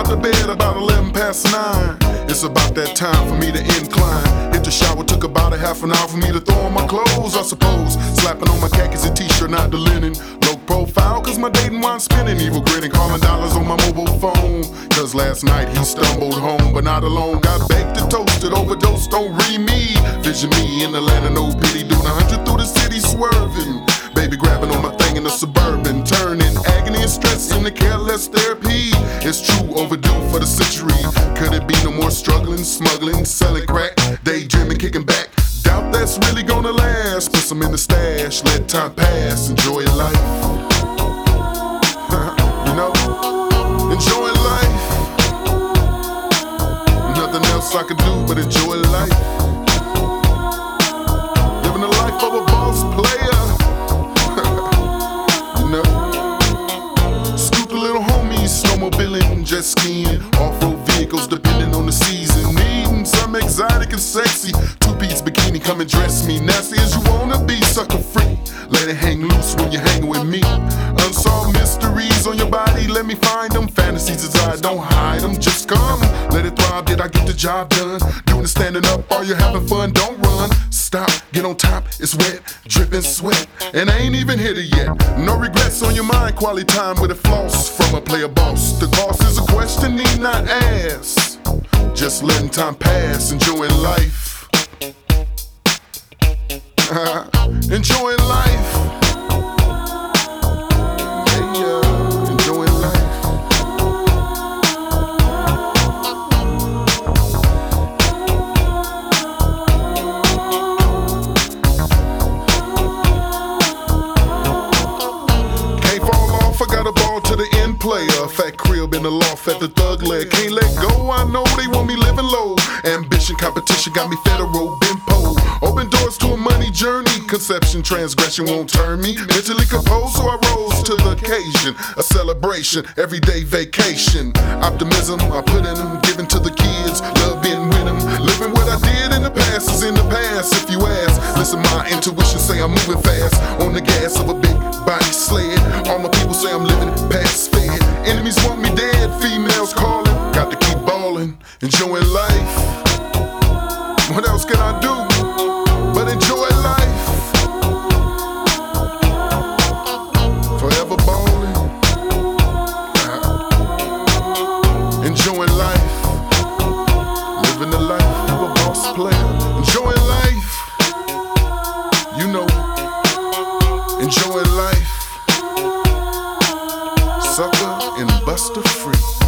out the bed about 11 past 9. It's about that time for me to incline. Hit the shower, took about a half an hour for me to throw on my clothes, I suppose. Slapping on my khakis and t-shirt, not the linen. Low profile, cause my dating wine spinning. Evil grinning, calling dollars on my mobile phone. Cause last night he stumbled home, but not alone. Got baked and toasted, overdosed, don't read me. Vision me in Atlanta, no pity. Doing 100 through the city, swerving. Baby grabbing on my thing in the Suburban. Turning agony and stress into careless therapy. It's true, overdue for the century. Could it be no more struggling, smuggling, selling crack, daydreaming, kicking back? Doubt that's really gonna last. Put some in the stash, let time pass, enjoy life. You know, enjoy life. Nothing else I can do but enjoy life. Living the life of a boss player. You know, scoop the little homies, snowmobiling, jet skiing, off-road vehicles depending on the season. Needing some exotic and sexy. Two-piece bikini, come and dress me. Nasty as you wanna be, sucker free. Let it hang loose when you're hanging with me. Unsolved mysteries on your body, let me find them. Fantasies inside, don't hide them, just come. Let it thrive, did I get the job done? Doing the standing up, are you having fun? Don't run, stop, get on top, it's wet, dripping sweat. And I ain't even hit it yet. No regrets on your mind, quality time with a floss from a player boss. The cost is a question, need not ask. Just letting time pass, enjoying life. Enjoying life. Yeah, enjoying life. Can't fall off, I got a ball to the end player. Fat crib in the loft at the thug leg. Can't let go, I know they want me living low. Ambition, competition got me federal, been pole. Open doors to a money journey. Conception, transgression won't turn me. Mentally composed, so I rose to the occasion. A celebration, everyday vacation. Optimism, I put in them, giving to the kids. Love being with them. Living what I did in the past is in the past, if you ask. Listen, my intuition say I'm moving fast. On the gas of a big body sled. All my people say I'm living past fed. Enemies want me dead, females calling. Got to keep ballin', enjoying life. What else can I do but enjoy life? Forever ballin', enjoying life. Living the life of a boss player. Enjoying life, you know, enjoying life. Sucker and Buster Free.